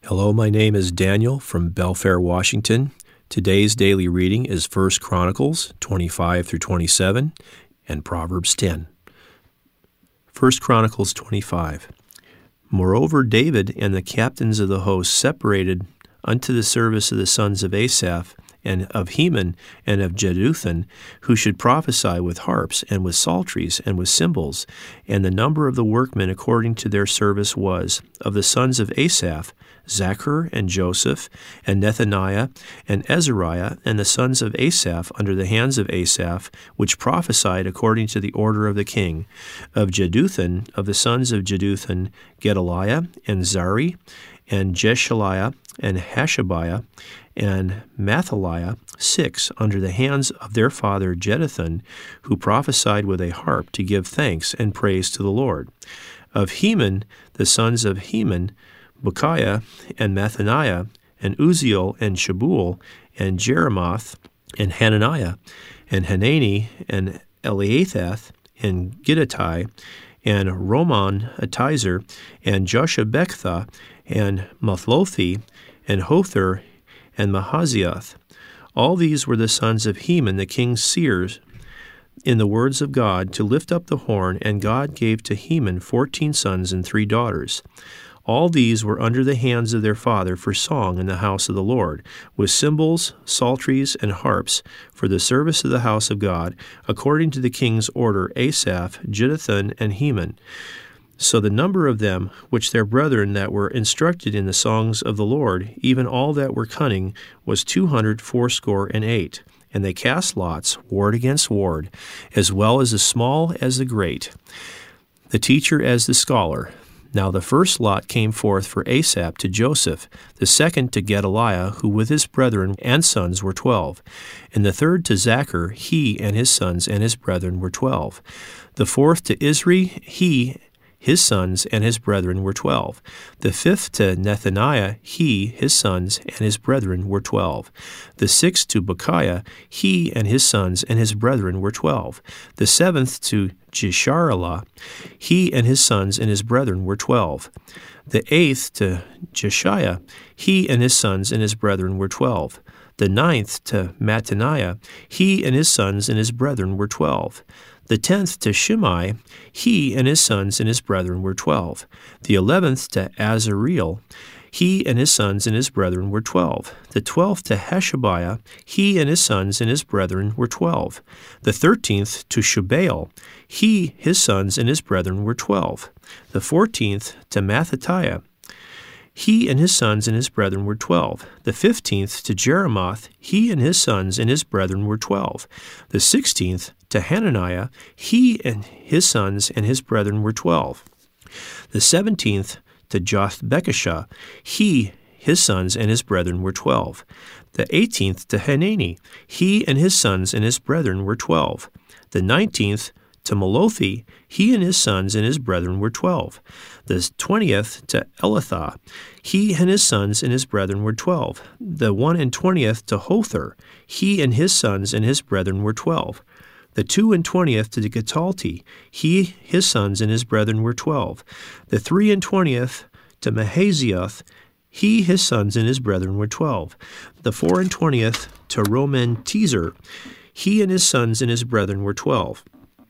Hello, my name is Daniel from Belfair, Washington. Today's daily reading is 1 Chronicles 25 through 27 and Proverbs 10. 1 Chronicles 25. Moreover, David and the captains of the host separated unto the service of the sons of Asaph and of Heman and of Jeduthun, who should prophesy with harps and with psalteries and with cymbals. And the number of the workmen according to their service was, of the sons of Asaph, Zachar and Joseph and Nethaniah and Azariah, and the sons of Asaph under the hands of Asaph, which prophesied according to the order of the king. Of Jeduthun, of the sons of Jeduthun, Gedaliah and Zari and Jeshaliah and Hashabiah and Mathaliah, 6, under the hands of their father Jeduthun, who prophesied with a harp to give thanks and praise to the Lord. Of Heman, the sons of Heman, Bukiah and Mathaniah and Uzziel and Shabuel and Jeremoth and Hananiah and Hanani and Eliathath and Giddatai and Roman Atizer and Joshabekthah and Mathlothi and Hothar and Mahaziath. All these were the sons of Heman the king's seers in the words of God to lift up the horn, and God gave to Heman 14 sons and 3 daughters. All these were under the hands of their father for song in the house of the Lord, with cymbals, psalteries, and harps, for the service of the house of God, according to the king's order, Asaph, Jeduthun, and Heman. So the number of them, which their brethren that were instructed in the songs of the Lord, even all that were cunning, was 268. And they cast lots, ward against ward, as well as the small as the great, the teacher as the scholar. Now the first lot came forth for Asaph to Joseph, the second to Gedaliah, who with his brethren and sons were 12, and the third to Zachar, he and his sons and his brethren were 12. The fourth to Isri, his sons and his brethren were 12. The fifth to Nethaniah, his sons and his brethren were 12. The sixth to Bukiah, he and his sons and his brethren were 12. The seventh to Jeshariah, he and his sons and his brethren were 12. The eighth to Jeshiah, he and his sons and his brethren were 12. The ninth to Mattaniah, he and his sons and his brethren were 12. The 10th to Shimei, he and his sons and his brethren were 12. The 11th to Azareel, he and his sons and his brethren were 12. The 12th to Hashabiah, he and his sons and his brethren were 12. The 13th to Shubael, he, his sons and his brethren were 12. The 14th to Mathathiah, he and his sons and his brethren were 12. The 15th to Jeremoth, he and his sons and his brethren were 12. The 16th to Hananiah, he and his sons and his brethren were 12. The 17th to Jothbekashah, he, his sons and his brethren were 12. The 18th to Hanani, he and his sons and his brethren were 12. The 19th to Malothi, he and his sons and his brethren were 12. The 20th to Elathah, he and his sons and his brethren were 12. The 21st to Hothar, he and his sons and his brethren were 12. The 22nd to Gethalti, he, his sons and his brethren were 12. The 23rd to Mahazioth, he, his sons and his brethren were 12. The 24th to Roman-Tezer, he and his sons and his brethren were 12.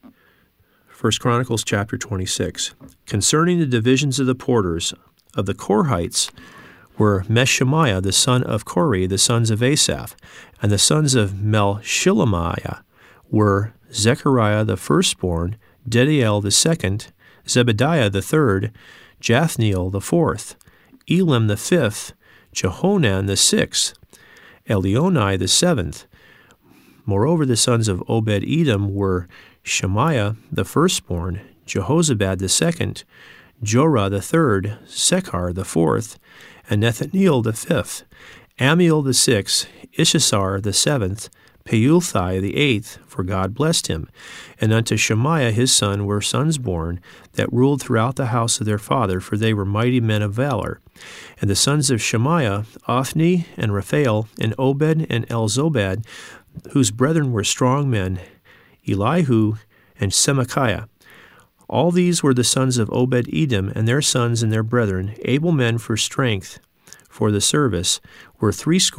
1 Chronicles chapter 26. Concerning the divisions of the porters of the Korhites were Meshemiah the son of Kori, the sons of Asaph, and the sons of Melshilamiah were Zechariah the firstborn, Dediel the second, Zebediah the third, Jathniel the fourth, Elam the fifth, Jehonan the sixth, Elionai the seventh. Moreover, the sons of Obed-Edom were Shemaiah the firstborn, Jehozabad the second, Jorah the third, Sechar the fourth, and Nethaneel the fifth, Amiel the sixth, Issachar the seventh, Peulthai the eighth, for God blessed him. And unto Shemaiah his son were sons born, that ruled throughout the house of their father, for they were mighty men of valor. And the sons of Shemaiah, Othni and Raphael, and Obed and Elzobad, whose brethren were strong men, Elihu and Semachiah. All these were the sons of Obed-Edom, and their sons and their brethren, able men for strength, for the service were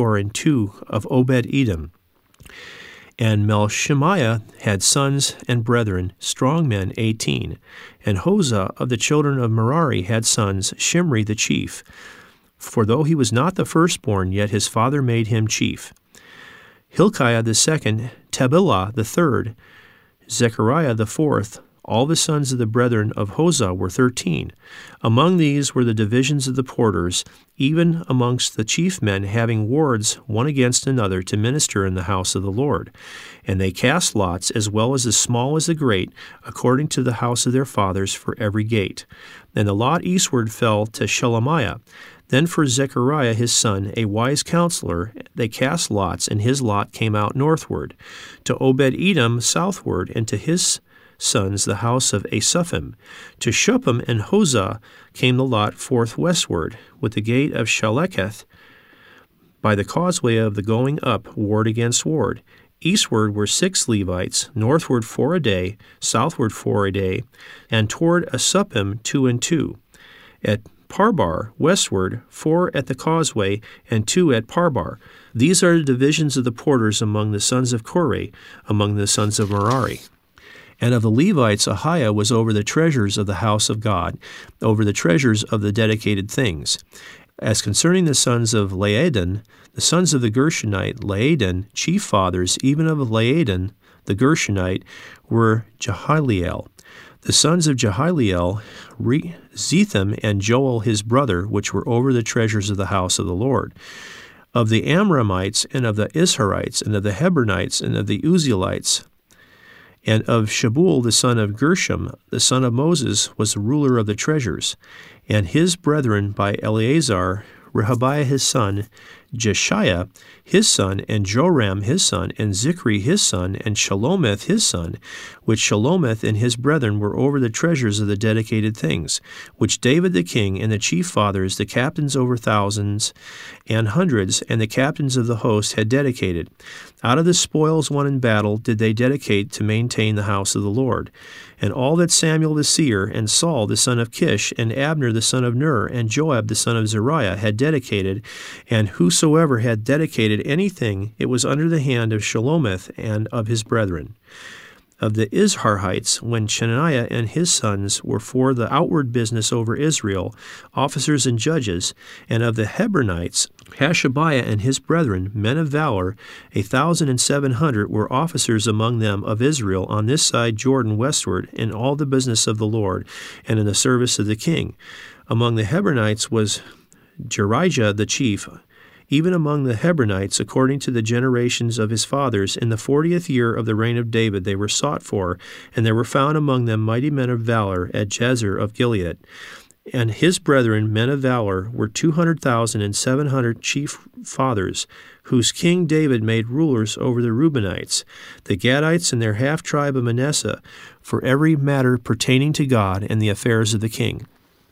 62 of Obed-Edom. And Melchemiah had sons and brethren, strong men 18. And Hosah of the children of Merari had sons, Shimri the chief. For though he was not the firstborn, yet his father made him chief. Hilkiah the second, Tabbilah the third, Zechariah the fourth. All the sons of the brethren of Hosah were 13. Among these were the divisions of the porters, even amongst the chief men, having wards one against another to minister in the house of the Lord. And they cast lots, as well as the small as the great, according to the house of their fathers, for every gate. And the lot eastward fell to Shelemiah. Then for Zechariah his son, a wise counselor, they cast lots, and his lot came out northward. To Obed-Edom southward, and to his sons the house of Asuphim. To Shuppim and Hosah came the lot forth westward, with the gate of Shaleketh by the causeway of the going up, ward against ward. Eastward were 6 Levites, northward 4 a day, southward 4 a day, and toward Asuphim 2 and 2. At Parbar, westward, 4 at the causeway, and 2 at Parbar. These are the divisions of the porters among the sons of Korah, among the sons of Merari. And of the Levites, Ahiah was over the treasures of the house of God, over the treasures of the dedicated things. As concerning the sons of Laadan, the sons of the Gershonite, Laadan, chief fathers, even of Laadan, the Gershonite, were Jehieleel. The sons of Jehieleel, Zetham and Joel his brother, which were over the treasures of the house of the Lord. Of the Amramites, and of the Isharites, and of the Hebronites, and of the Uzzielites, and of Shabuel the son of Gershom, the son of Moses, was the ruler of the treasures, and his brethren by Eleazar, Rehabiah his son, Jeshiah his son, and Joram his son, and Zichri his son, and Shalomith his son, which Shalomith and his brethren were over the treasures of the dedicated things, which David the king and the chief fathers, the captains over thousands and hundreds, and the captains of the host had dedicated. Out of the spoils won in battle did they dedicate to maintain the house of the Lord. And all that Samuel the seer, and Saul the son of Kish, and Abner the son of Ner, and Joab the son of Zeruiah had dedicated, and whosoever had dedicated anything, it was under the hand of Shalomith and of his brethren. Of the Izharites, when Shemaiah and his sons were for the outward business over Israel, officers and judges, and of the Hebronites, Hashabiah and his brethren, men of valor, 1,700 were officers among them of Israel on this side Jordan westward, in all the business of the Lord, and in the service of the king. Among the Hebronites was Jerijah the chief. Even among the Hebronites, according to the generations of his fathers, in the 40th year of the reign of David they were sought for, and there were found among them mighty men of valor at Jazer of Gilead. And his brethren, men of valor, were 200,700 chief fathers, whose king David made rulers over the Reubenites, the Gadites and their half-tribe of Manasseh, for every matter pertaining to God and the affairs of the king.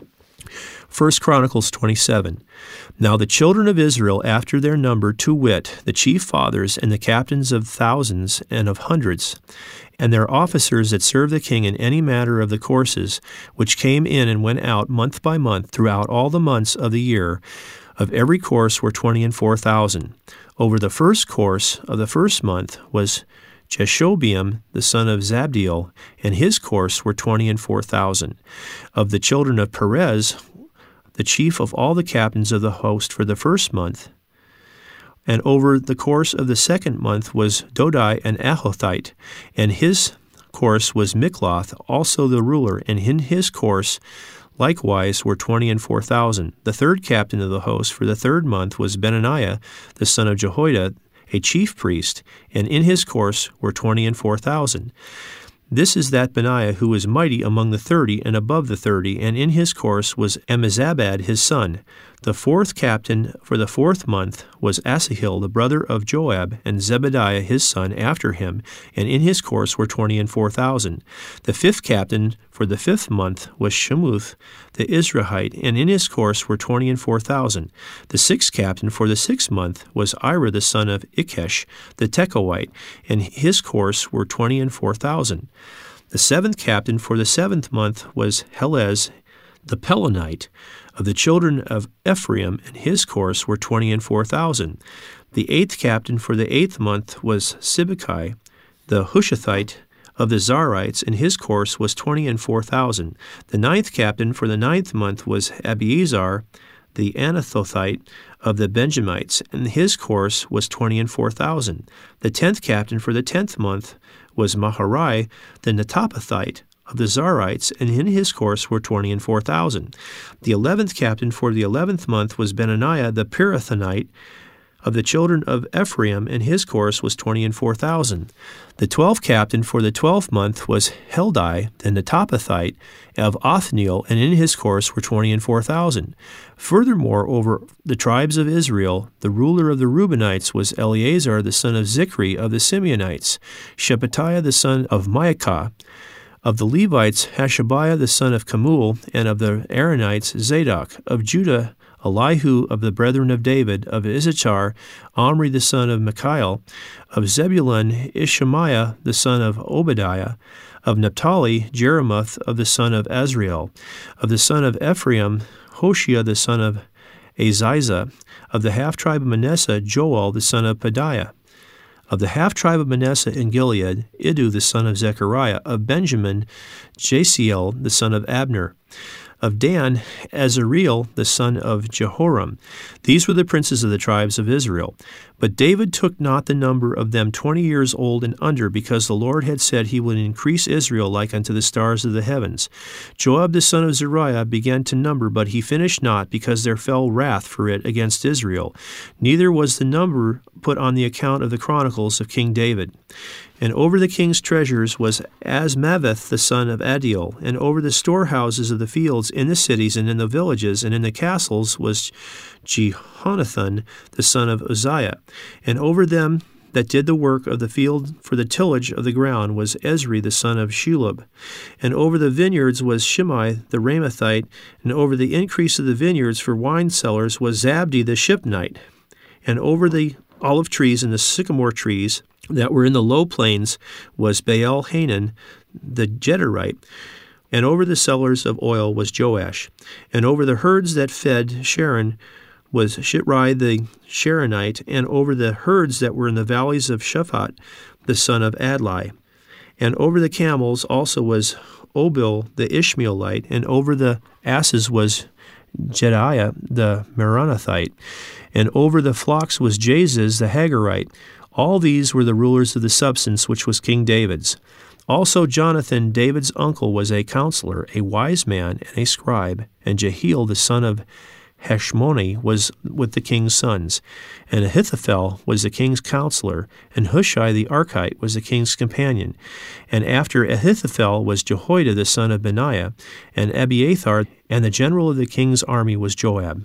1 Chronicles 27. Now the children of Israel after their number, to wit, the chief fathers and the captains of thousands and of hundreds, and their officers that served the king in any matter of the courses, which came in and went out month by month throughout all the months of the year, of every course were 24,000. Over the first course of the first month was Jeshobeam the son of Zabdiel, and his course were 24,000. Of the children of Perez, the chief of all the captains of the host for the first month, and over the course of the second month was Dodai an Ahothite, and his course was Mikloth, also the ruler, and in his course likewise were 24,000. The third captain of the host for the third month was Benaniah the son of Jehoiada, a chief priest, and in his course were 24,000. This is that Benaiah who was mighty among the 30 and above the 30, and in his course was Ammizabad his son. The fourth captain for the fourth month was Asahel the brother of Joab, and Zebediah his son after him, and in his course were 24,000. The fifth captain for the fifth month was Shemuth the Israelite, and in his course were 24,000. The sixth captain for the sixth month was Ira the son of Ikesh the Tekoite, and his course were 24,000. The seventh captain for the seventh month was Helez the Pelonite. Of the children of Ephraim in his course were 20 and 4,000. The 8th captain for the 8th month was Sibbecai, the Hushathite of the Zarites, in his course was 20 and 4,000. The 9th captain for the 9th month was Abiezer, the Anathothite of the Benjamites, and his course was 20 and 4,000. The 10th captain for the 10th month was Maharai, the Netophathite of the Zarites, and in his course were 20 and 4,000. The 11th captain for the 11th month was Benaniah, the Pirathonite of the children of Ephraim, and his course was 20 and 4,000. The 12th captain for the 12th month was Heldai, the Netophathite of Othniel, and in his course were 20 and 4,000. Furthermore, over the tribes of Israel, the ruler of the Reubenites was Eleazar, the son of Zichri of the Simeonites, Shephatiah, the son of Maacah. Of the Levites, Hashabiah, the son of Kemuel, and of the Aaronites, Zadok. Of Judah, Elihu of the brethren of David. Of Issachar, Omri the son of Michael. Of Zebulun, Ishmaiah the son of Obadiah. Of Naphtali, Jeremoth of the son of Azriel. Of the son of Ephraim, Hoshea the son of Aziza. Of the half-tribe of Manasseh, Joel the son of Pedaiah. Of the half-tribe of Manasseh in Gilead, Iddu the son of Zechariah. Of Benjamin, Jasiel the son of Abner. Of Dan, Azareel the son of Jehoram. These were the princes of the tribes of Israel. But David took not the number of them 20 years old and under, because the Lord had said he would increase Israel like unto the stars of the heavens. Joab the son of Zeruiah began to number, but he finished not, because there fell wrath for it against Israel. Neither was the number put on the account of the chronicles of King David. And over the king's treasures was Asmaveth the son of Adiel, and over the storehouses of the fields in the cities and in the villages and in the castles was Jehonathan the son of Uzziah. And over them that did the work of the field for the tillage of the ground was Ezri the son of Shulub. And over the vineyards was Shimei the Ramathite, and over the increase of the vineyards for wine cellars was Zabdi the Shipnite. And over the olive trees and the sycamore trees that were in the low plains was Baal Hanan the Gederite, and over the cellars of oil was Joash, and over the herds that fed Sharon was Shitrai the Sharonite, and over the herds that were in the valleys of Shaphat the son of Adlai, and over the camels also was Obil the Ishmaelite, and over the asses was Jediah the Meronothite, and over the flocks was Jaziz the Hagarite. All these were the rulers of the substance which was King David's. Also Jonathan, David's uncle, was a counselor, a wise man, and a scribe, and Jehiel the son of Hashmoni was with the king's sons, and Ahithophel was the king's counselor, and Hushai the Archite was the king's companion. And after Ahithophel was Jehoiada the son of Benaiah, and Abiathar, and the general of the king's army was Joab.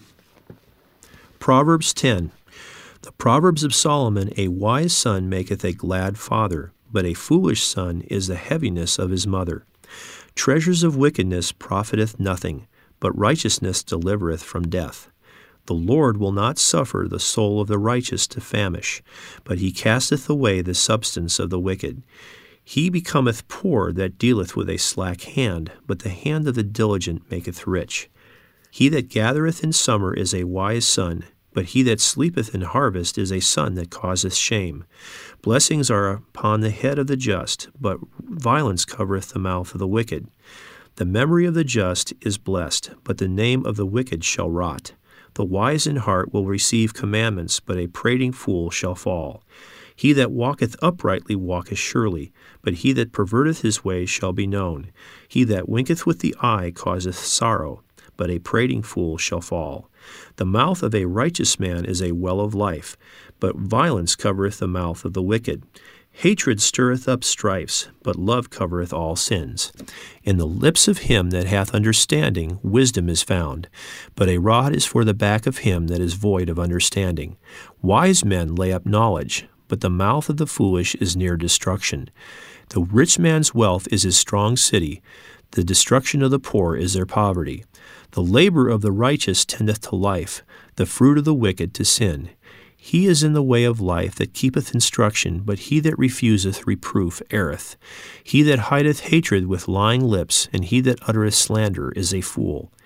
Proverbs 10. The Proverbs of Solomon: a wise son maketh a glad father, but a foolish son is the heaviness of his mother. Treasures of wickedness profiteth nothing, but righteousness delivereth from death. The Lord will not suffer the soul of the righteous to famish, but he casteth away the substance of the wicked. He becometh poor that dealeth with a slack hand, but the hand of the diligent maketh rich. He that gathereth in summer is a wise son, but he that sleepeth in harvest is a son that causeth shame. Blessings are upon the head of the just, but violence covereth the mouth of the wicked. The memory of the just is blessed, but the name of the wicked shall rot. The wise in heart will receive commandments, but a prating fool shall fall. He that walketh uprightly walketh surely, but he that perverteth his way shall be known. He that winketh with the eye causeth sorrow, but a prating fool shall fall. The mouth of a righteous man is a well of life, but violence covereth the mouth of the wicked. Hatred stirreth up strifes, but love covereth all sins. In the lips of him that hath understanding wisdom is found, but a rod is for the back of him that is void of understanding. Wise men lay up knowledge, but the mouth of the foolish is near destruction. The rich man's wealth is his strong city, the destruction of the poor is their poverty. The labor of the righteous tendeth to life, the fruit of the wicked to sin. He is in the way of life that keepeth instruction, but he that refuseth reproof erreth. He that hideth hatred with lying lips, and he that uttereth slander is a fool.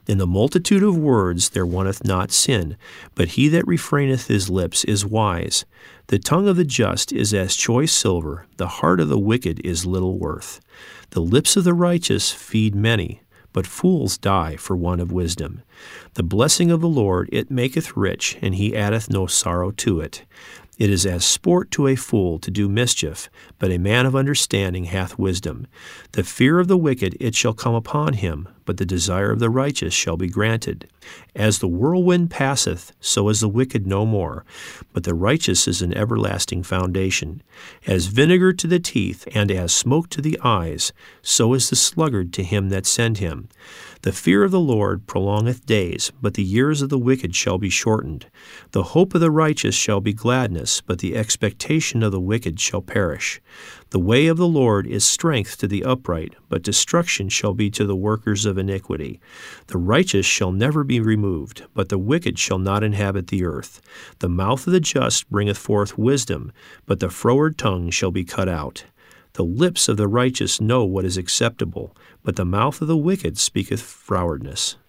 In the multitude of words there wanteth not sin, but he that refraineth his lips is wise. The tongue of the just is as choice silver, the heart of the wicked is little worth. The lips of the righteous feed many, but fools die for want of wisdom. The blessing of the Lord, it maketh rich, and he addeth no sorrow to it. It is as sport to a fool to do mischief, but a man of understanding hath wisdom. The fear of the wicked it shall come upon him, but the desire of the righteous shall be granted. As the whirlwind passeth, so is the wicked no more, but the righteous is an everlasting foundation. As vinegar to the teeth, and as smoke to the eyes, so is the sluggard to him that sent him. The fear of the Lord prolongeth days, but the years of the wicked shall be shortened. The hope of the righteous shall be gladness, but the expectation of the wicked shall perish. The way of the Lord is strength to the upright, but destruction shall be to the workers of iniquity. The righteous shall never be removed, but the wicked shall not inhabit the earth. The mouth of the just bringeth forth wisdom, but the froward tongue shall be cut out. The lips of the righteous know what is acceptable, but the mouth of the wicked speaketh frowardness.